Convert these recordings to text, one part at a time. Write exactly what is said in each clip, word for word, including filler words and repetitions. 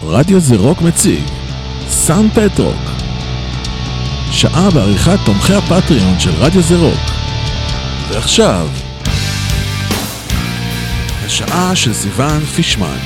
רדיו זה רוק מציג סאונד פטרוק, שעה בעריכת תומכי הפטריון של רדיו זה רוק. ועכשיו השעה של זיוון פישמן.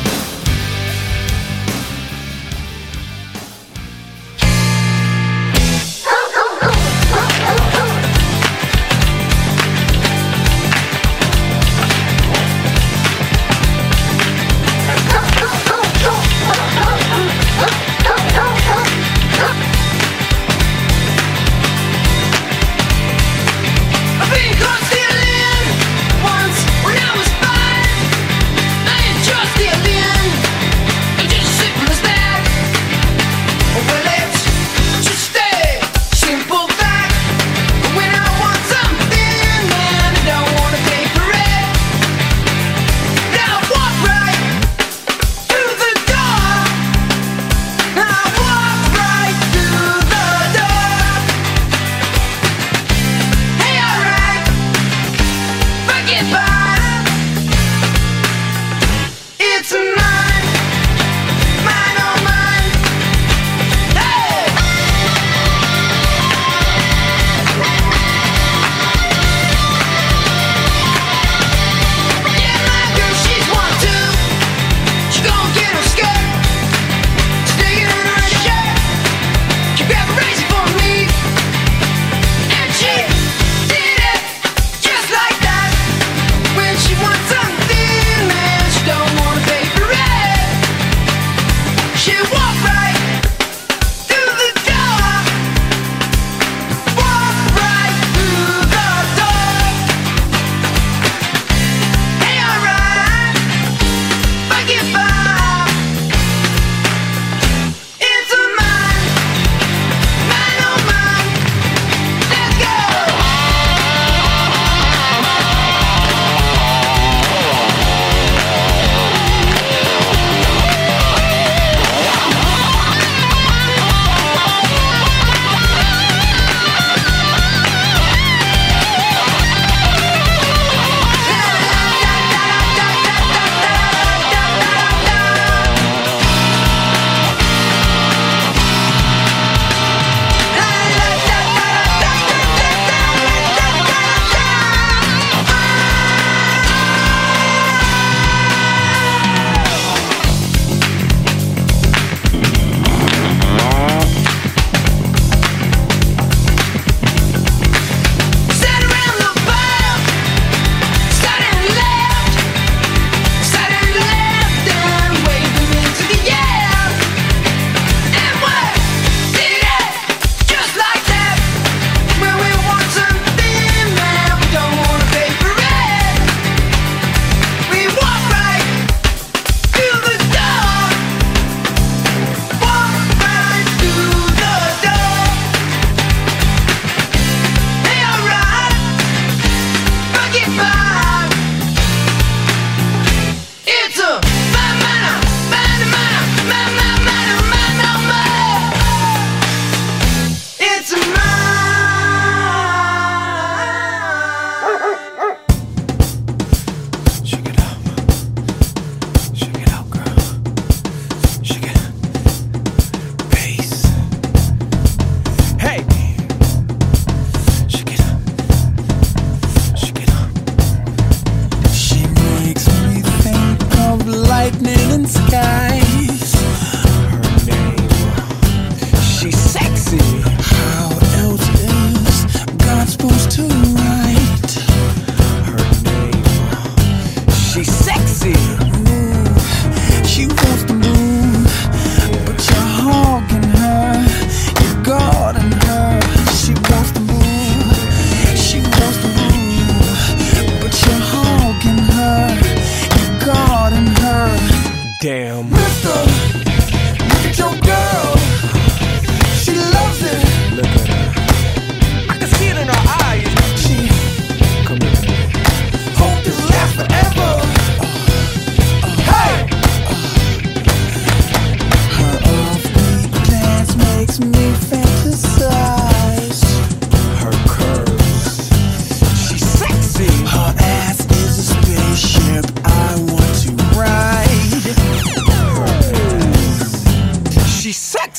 Ship I want to ride.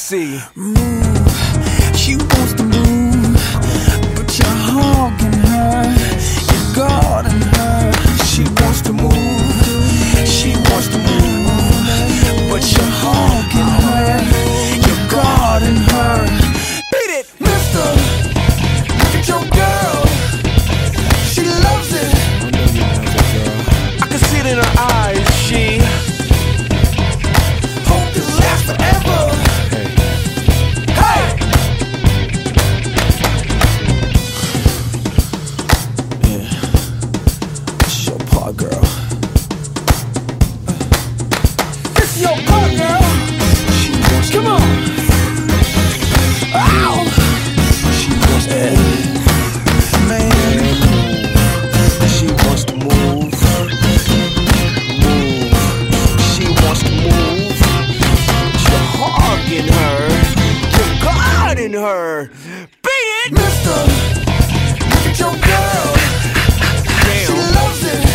see. Move, she wants to move, but you're hogging her, you're guarding her. She wants to move, she wants to move, but you're hogging her, you're guarding her. Beat it, mister, look at your girl, she loves it. I can see it in her eyes, she hope this lasts forever. Girl, it's your part, girl. She wants come on. Ow. She wants to move, man. She wants to move, move. She wants to move. You're hogging her, you're guarding her. Beat it, mister. Look at your girl. Damn. She loves it.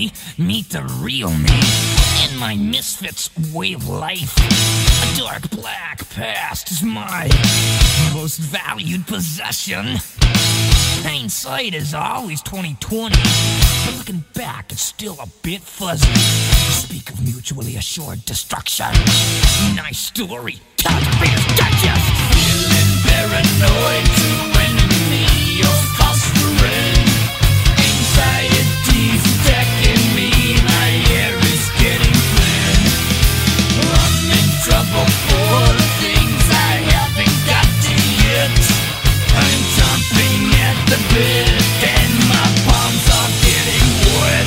me, meet the real me. In my misfits way of life, a dark black past is my most valued possession. Hindsight is always twenty twenty, but looking back it's still a bit fuzzy. Speak of mutually assured destruction. Nice story, Taxpayers Digest. Feeling paranoid to enemy or fostering. Anxiety's attacking me, my air is getting thin. I'm in trouble for the things I haven't got to yet. I'm jumping at the bit and my palms are getting wet.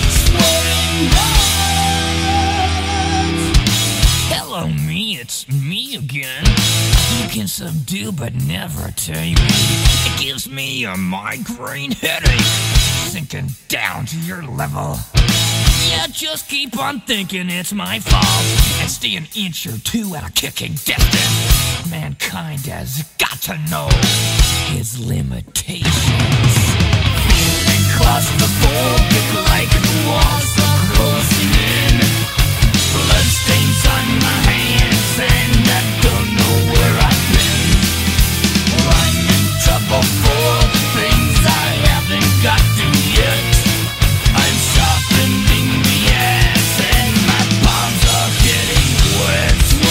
Hello me, it's me again. You can subdue but never tame me. It gives me a migraine headache, sinking down to your level. Yeah, just keep on thinking it's my fault and stay an inch or two at a kicking distance. Mankind has got to know his limitations. Feeling claustrophobic like the walls are closing in. Bloodstains on my hands and I don't know where I've been. I'm in trouble for the things I haven't got to yet. I'm sharpening the ass and my palms are getting wet.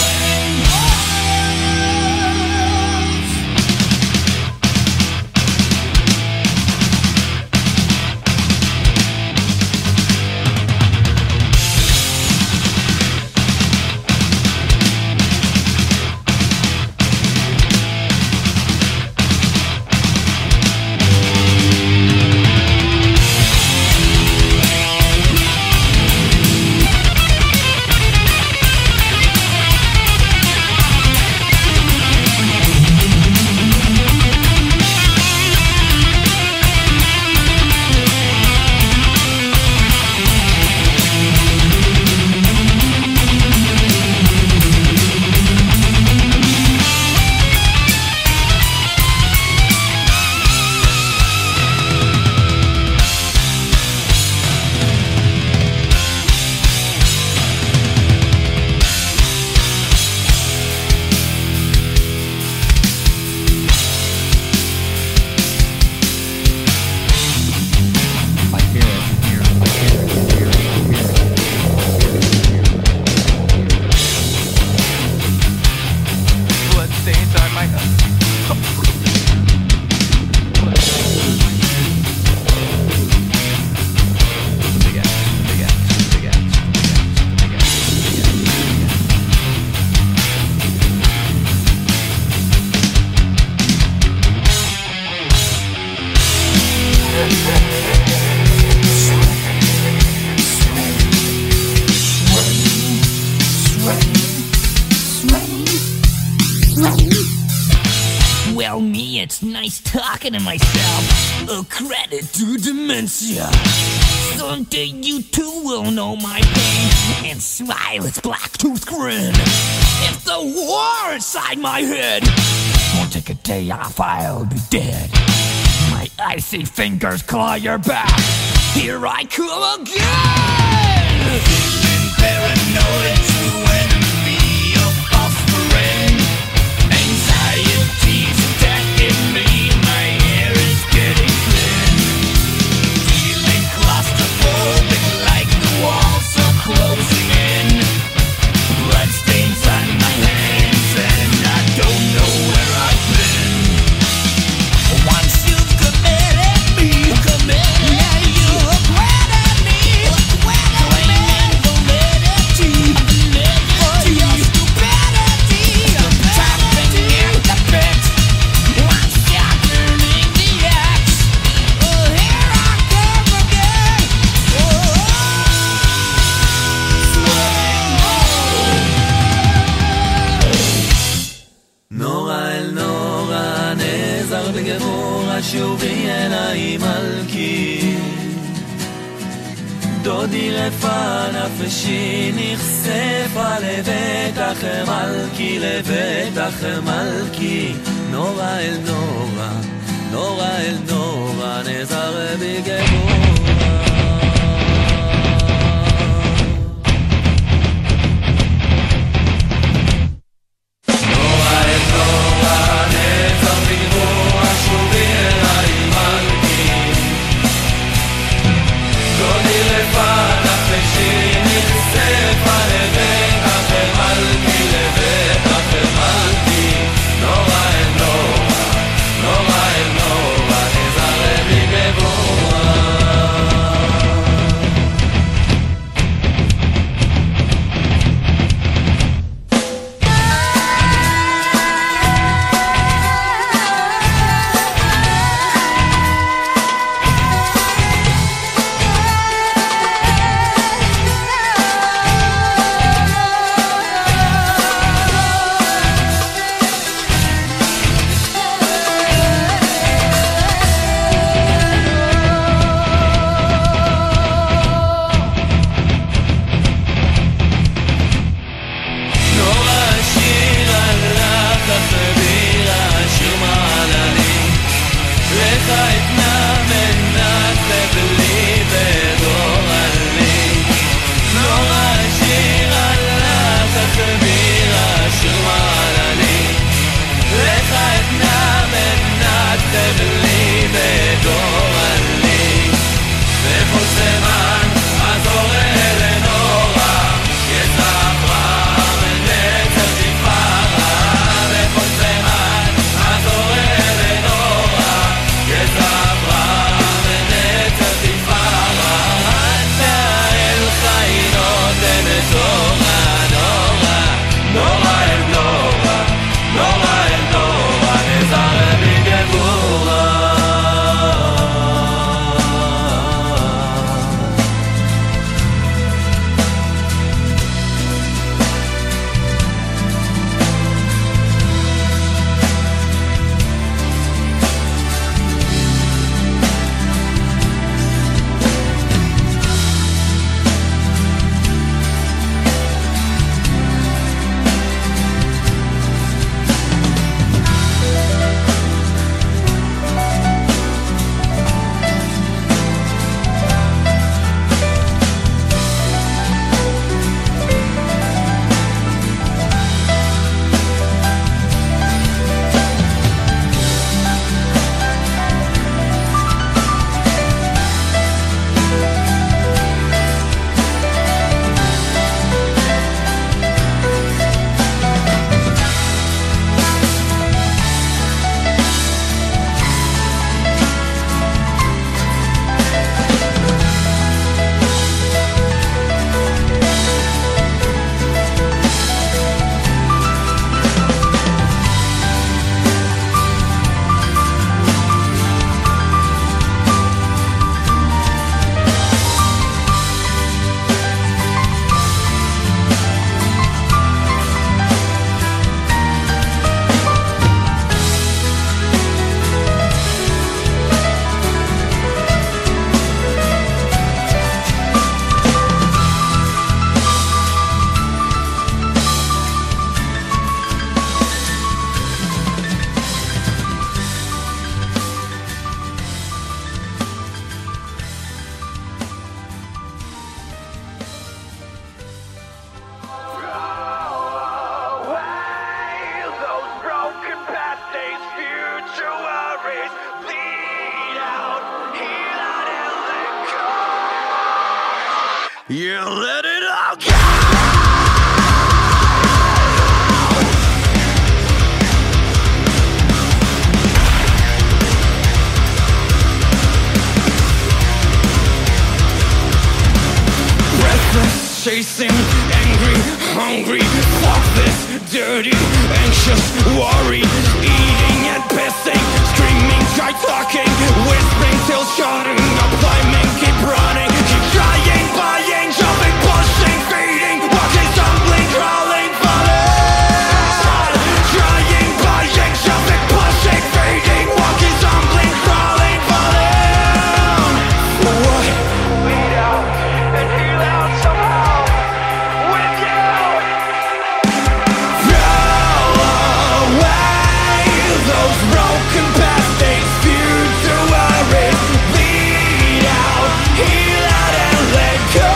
Well, me, it's nice talking to myself. A credit to dementia. Someday you too will know my pain and smile its black-toothed grin. If the war inside my head won't take a day off, I'll be dead. My icy fingers claw your back. Here I come again. Feeling paranoid to enemy or false friend. Anxiety's attacking me. My hair is getting thin. Feeling claustrophobic like the walls are closing in. Bloodstains on my hands and I don't know where I've been. Once you've committed me, committed yeah, you acquitted me, claiming validity for your stupidity. Trapping in the pit, I'm sharpening the axe. Oh, here I come again. נורא אל נורא נעזר בגבור השובי אליי מלכי דודי רפא נפשי נחשפה לבטח מלכי לבטח מלכי נורא אל נורא נורא אל נורא נעזר בגבור Yeah, let it all go. Breathless, chasing, angry, hungry. Fuck this, dirty, anxious, worried. Eating and pissing, screaming, try talking, whispering till shouting. Up climbing, keep running, keep trying, buying, jumping, pushing, feeding, walking, stumbling, crawling, falling. Trying, buying, jumping, pushing, feeding, walking, stumbling, crawling, falling. For what? Bleed out and heal out somehow with you. Throw away those broken past days, future worries. Bleed out, heal out and let go.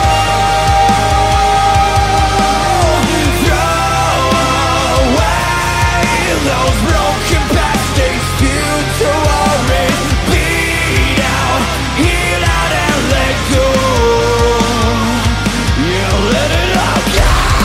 Throw away those broken past days, future worries. Bleed out, heal out and let go. Yeah, let it all go.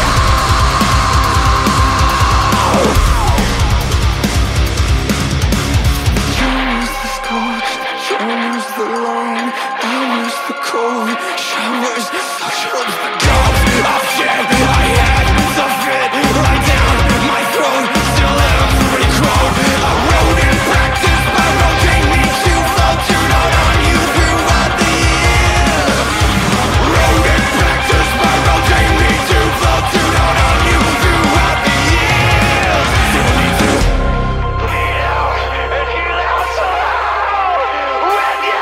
You miss the scorch, you miss the line, I miss the cold showers, such hopes the ghost of shit I had the fit right down my throat, still every crowd. I wrote in practice, but rotating me to fall to out on you throughout the years. Wrote in practice, but rotating me to fall to out on you throughout the years. Still need to bleed out and heal out somehow with you.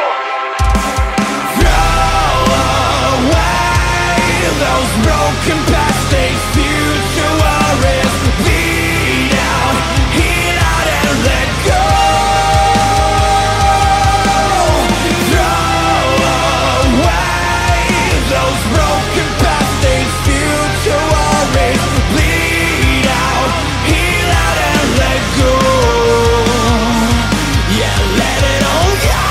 Throw away those broken past days, future worries. Bleed out, heal out and let go. Throw away those broken past days, future worries. Bleed out, heal out and let go. Yeah, let it all go.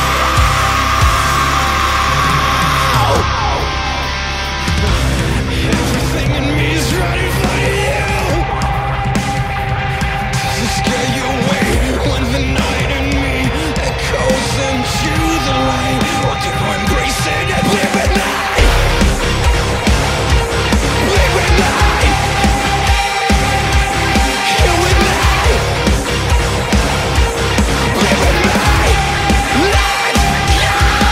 Everything in me is ready for you. To scare you away when the night in me echoes into the light. Or do you embrace it and live at night? Live at night. Here with night. Live at night. Let's go.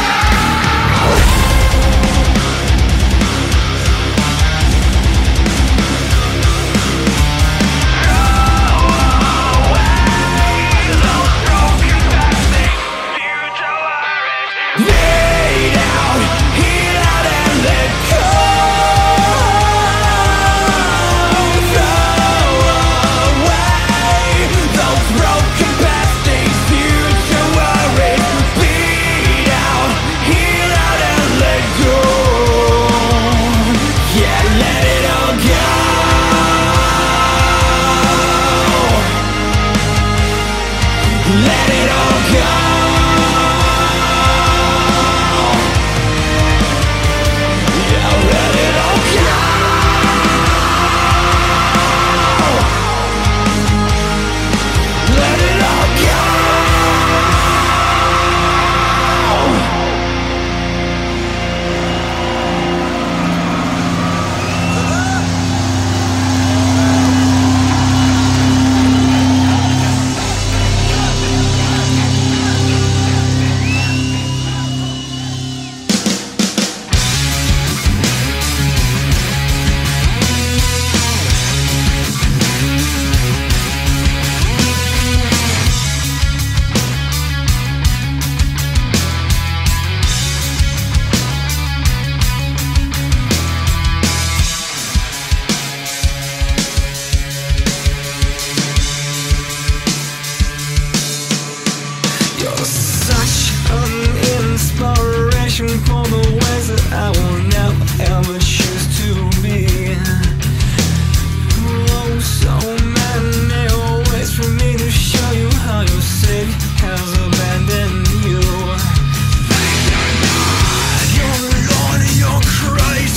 Bleed out, heal out and let go. Throw away those broken past days, future worries. Bleed out, heal out and let go. Yeah, let it all go. Let it all go. Yeah, let it all go. Let it all go. You're such an inspiration for the ways that I will never ever choose to be. Oh, so many ways for me to show you how your city has abandoned you. You're alone, you're crazy.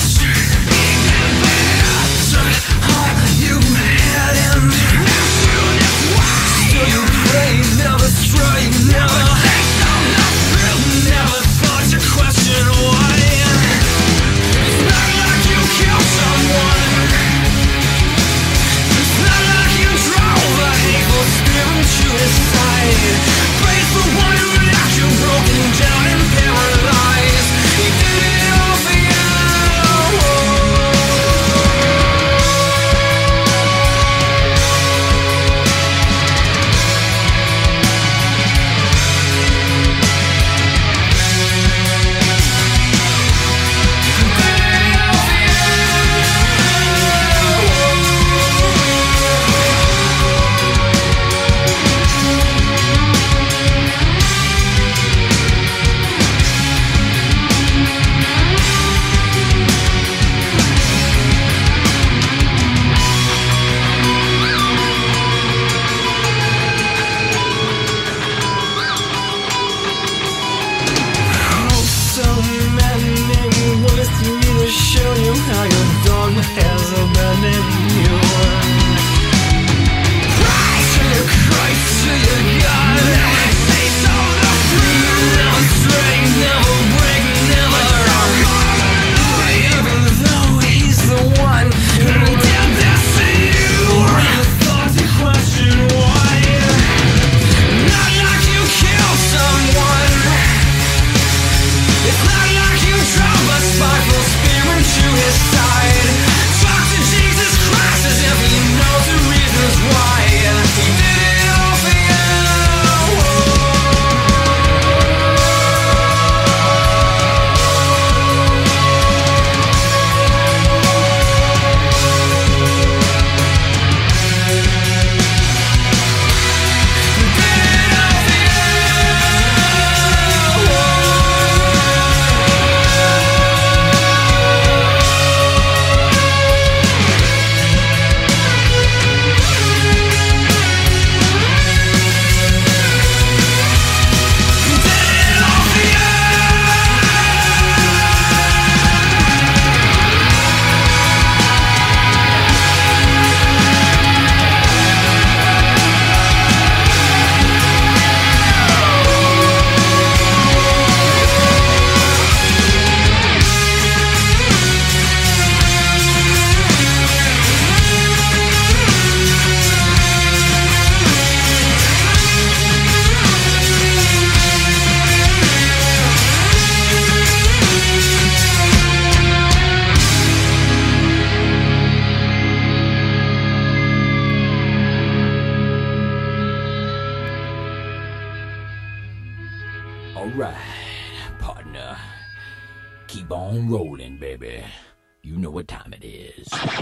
Alright, partner. Keep on rolling, baby. You know what time it is. Throw your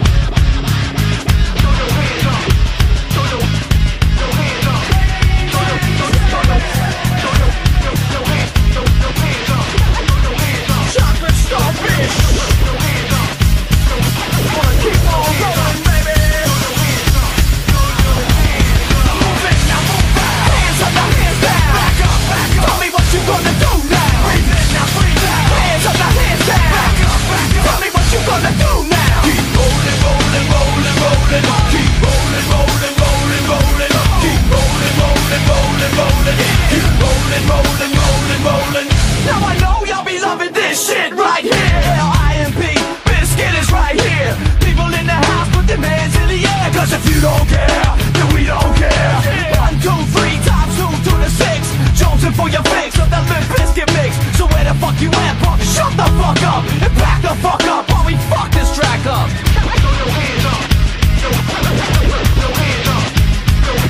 hands up. Throw your, your hands up. Throw your, throw your, throw your, throw your, your hands, throw your hands up. Throw your hands up. Chocolate starfish. Throw your hands up. Wanna keep on rolling, baby. Throw your hands up. Throw your hands up. Move it, now move back. Hands up, now hands down. Back up, back up. Tell me what you gonna do now. Breathe in, now breathe out. Hands up, now hands down. Back up, back up. Tell me what you gonna do now. Keep rolling, rolling, rolling, rolling. Keep rolling, rolling, rolling, rolling. Keep rolling, rolling, rolling, rolling. Keep rolling, rolling, rolling, rolling. Now I know y'all be loving this shit right here. L I M P, Biscuit is right here. People in the house, put their hands in the air. Cause if you don't care, then we don't care. One, two, three, times two to the six. Jonesing for your fix of the Limp Bizkit mix. So where the fuck you at, punk? Shut the fuck up and back the fuck up while we fuck this track up. Throw your hands up. Throw your hands up. Throw your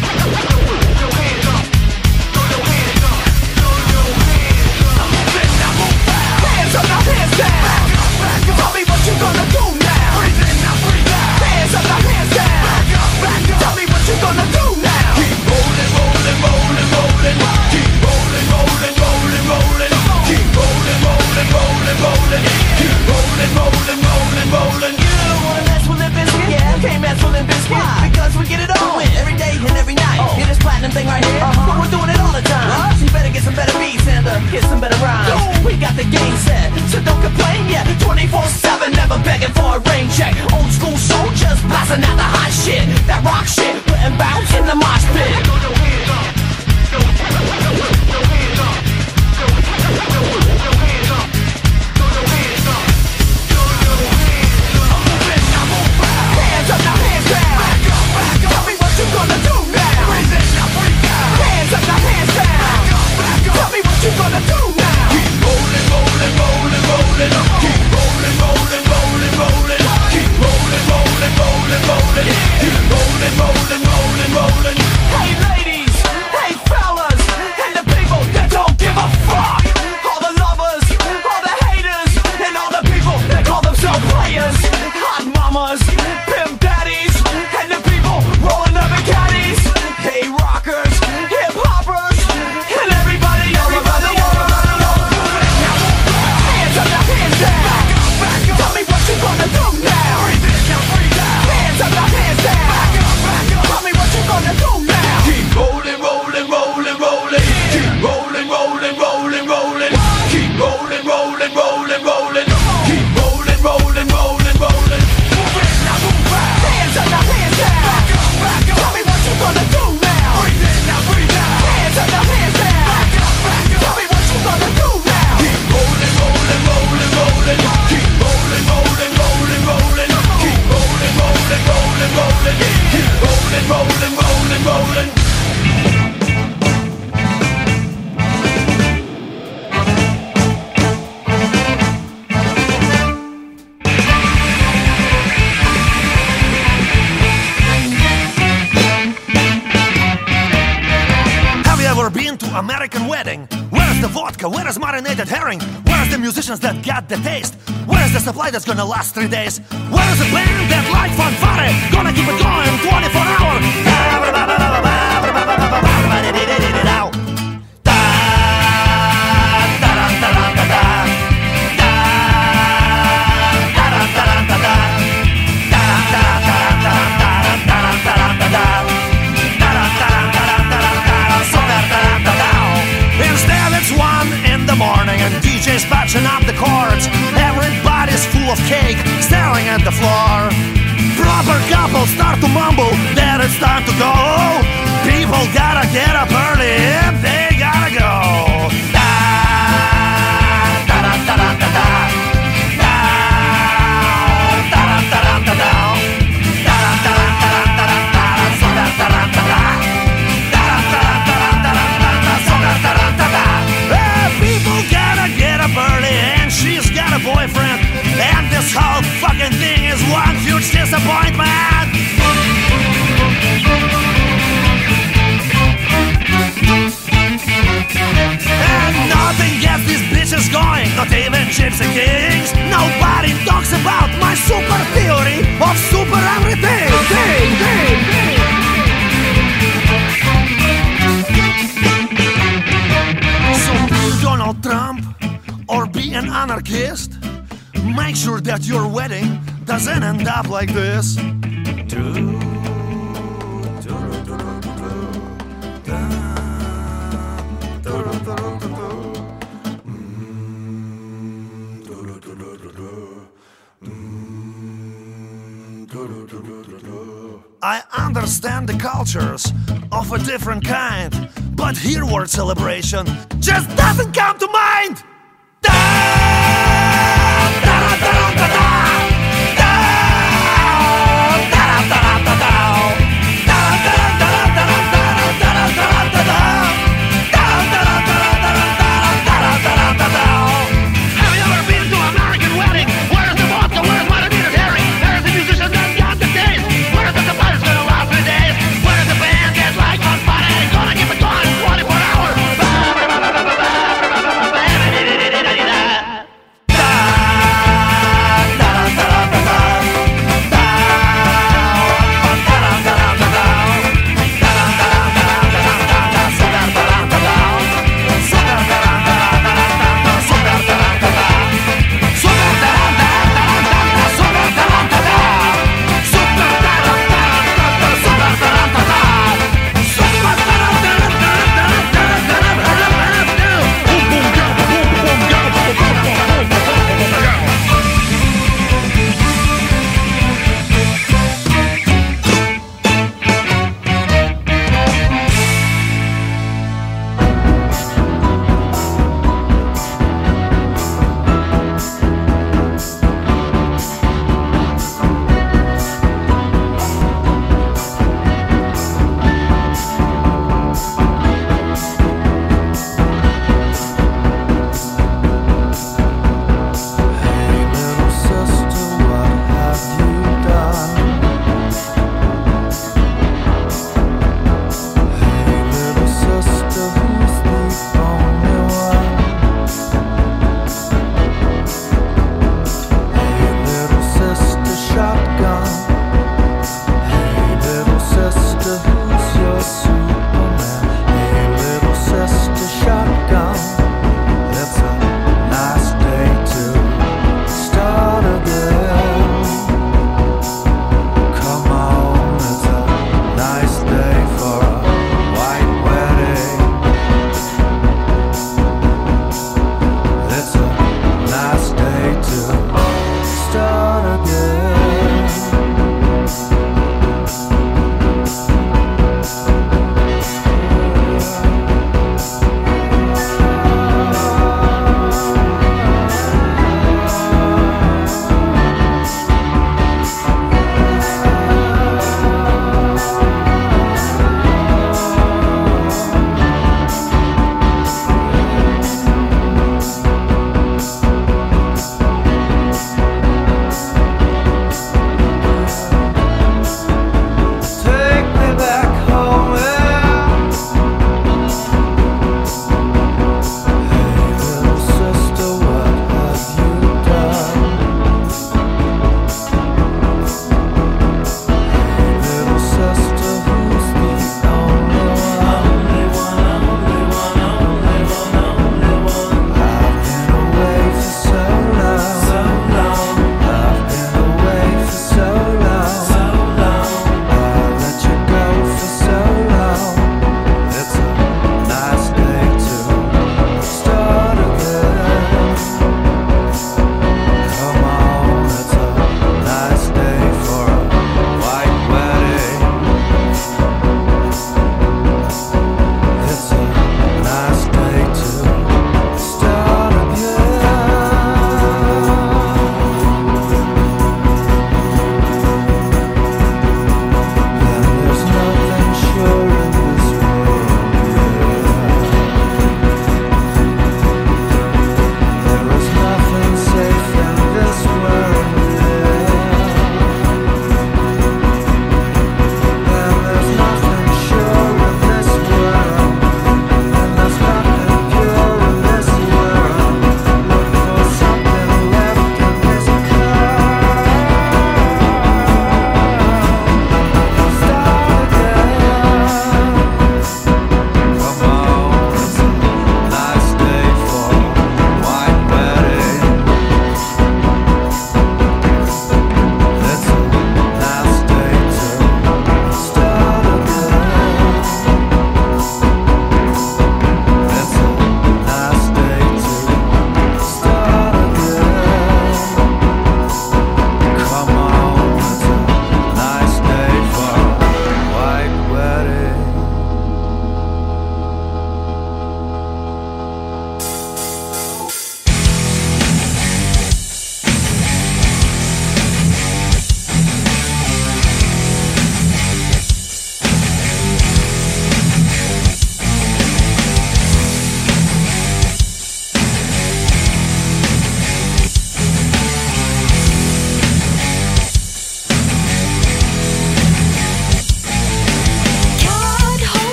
hands up. Throw your hands up. Throw your hands up. Move it, now move back. Hands up, now hands down. Back up, back up. Tell me what you gonna do now. Breathe in, now breathe out. Hands up, now hands down. Back up, back up. Tell me what you gonna do now. Keep rolling, rolling, rolling, rolling. Keep rolling, rolling, rolling, rolling. Keep rolling, rolling, rolling, rolling. Keep rolling, rolling, rolling, rolling. You don't wanna mess with Limp Bizkit? Yeah, you can't mess with Limp Bizkit. Why? Because we get it on every day and every night. Oh. Hear this platinum thing right here? Uh-huh. But we're doing it all the time. Huh? So you better get some better beats and uh, get some better rhymes. Yo. We got the game set, so don't complain. Yeah, twenty-four seven, never begging for a rain check. Old school soldiers blasting out the hot shit, that rock shit, putting bounce in the mosh pit. Throw your hands up. Throw your hands up. Throw your hands up. Throw your hands up. Throw your hands up. Move it, now move back. Hands up, now hands down. Back up, back up. Tell me what you gonna do now. Breathe in, now breathe out. Hands up, now hands down. Back up, back up. Tell me what you gonna do now. Keep rolling, rolling, rolling, rolling. Keep rolling, rolling, rolling, rolling. Keep rolling, rolling, rolling, rolling. Keep rolling, rolling, rolling, rolling. Hey ladies, hey fellas, and the people that don't give a fuck. All the lovers, all the haters, and all the people that call themselves players. Hot mamas, pimp daddies, and the people rolling up in caddies. Hey rockers, hip hoppers, and everybody, everybody, everybody, everybody. Hands up, now hands down. Back up, back up. Tell me what you gonna do now. Breathe in, now breathe out. Hands up, now hands down. Back up, back up. Tell me what you gonna do now. Keep rolling, rolling, rolling, rolling. Keep rolling, rolling, rolling, rolling. Keep rolling, rolling, rolling, rolling. Keep rolling, rolling, rolling, rolling. Move it, now move back. Hands up, now hands down. Back up, back up. Tell me what you gonna do now. Breathe in, now breathe out. Hands up, now hands down. Back up, back up. Tell me what you gonna do now. Keep rolling, rolling, rolling, rolling. Keep rolling, rolling, rolling, rolling. Keep rolling, rolling, rolling, rolling. Keep rolling, rolling, rolling, rolling. Have you ever been to American wedding? Where's the vodka? Where is marinated herring? Where's the musicians that got the taste? Where's the supply that's gonna last three days? Where is the band that like fanfare? Gonna keep it going twenty-four hours. Instead it's one in the morning and D J's patching up the chords. Everybody's full of cake, staring at the floor. Proper couples start to mumble that it's time to go. People gotta get up early if they gotta go. Da, da, da, da, da, da, da. Da, da, da, da, da, da, da. Da, da, da, da, da, da, da. So da, da, da, da, da. Da, da, da, da, da, da, da. So da, da, da, da, da. Eh, people gotta get up early and she's got a boyfriend. And this whole fucking thing is one huge disappointment. gypsy kings. Nobody talks about my super theory of super everything. Ding, ding, ding. So be Donald Trump or be an anarchist, make sure that your wedding doesn't end up like this. I understand the cultures of a different kind, but here word celebration just doesn't come to mind. Da, da, da, da, da, da.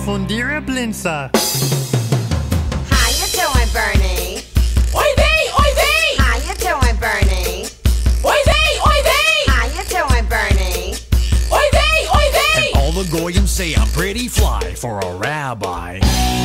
von dir, Blinzer. How you doing, Bernie? Oi vey, oi vey! How you doing, Bernie? Oi vey, oi vey! How you doing, Bernie? Oi vey, oi vey! And all the goyim say I'm pretty fly for a rabbi.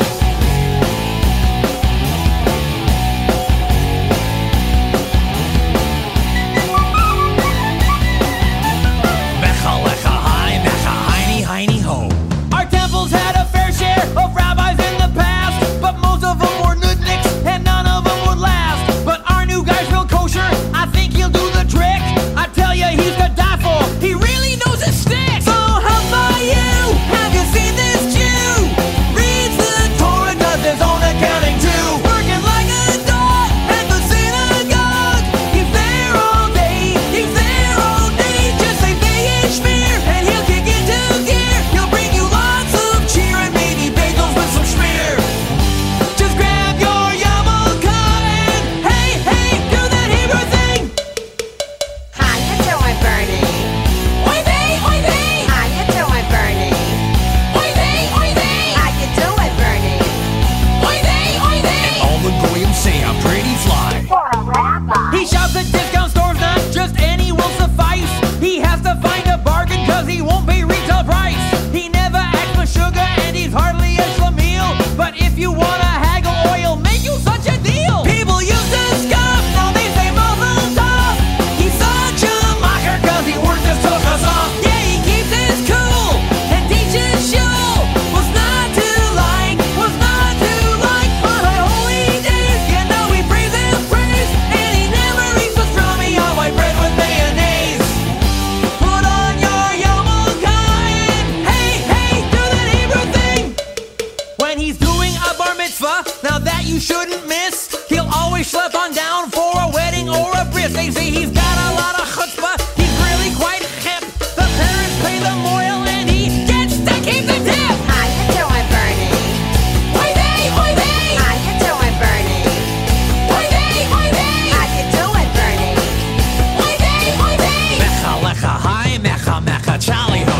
Mecha lecha hi, mecha heiny heiny ho. Our temples had a fair share of rabbis in the past, but most of them were nudniks and none of them would last. But our new guy's real kosher, I think he'll do the trick. I tell ya, he's the daffel, he really knows his stick. So how about you? Have you seen this Jew? Reads the Torah, does his own accounting too. Working like a dog at the synagogue. He's there all day, he's there all day. Just say Vayei Shmir and he'll kick into gear. He'll bring you lots of cheer and maybe bagels with some schmear. Just grab your yarmulke and hey, hey, do that Hebrew thing. How you doing, Bernie? Oi vey, oi vey! How you doing, Bernie? Oi vey, oi vey! How you doing, Bernie? Oi vey, oi vey! All the goyim say I'm pretty fly. For a rabbi. He shops at discount stores, not just any will suffice. He has to find a bargain cause he won't pay retail price. He never acts for sugar and he's hardly a schlemiel. But if you wanna haggle oil, make you such a deal. People used to scoff, now they say Mazel Tov. He's such a mocker cause he works his toes off. Yeah, he keeps his cool and teaches shul. What's not to like, what's not to like. On high holy days, you know he prays and prays. And he never eats pastrami on white bread with mayonnaise. Put on your yarmulke and hey, hey, do that Hebrew thing. When he's doing a bar mitzvah, now that you shouldn't miss, he'll always schlep on down for a wedding or a bris. They say he's got a lot of chutzpah, he's really quite hip. The parents pay the moil and he gets to keep the tip. How you doing, Bernie? Oi vey, oi vey! How you doing, Bernie? Oi vey, oi vey! How you doing, Bernie? Oi vey, oi vey! Mecha lecha hi, mecha mecha charlie ho.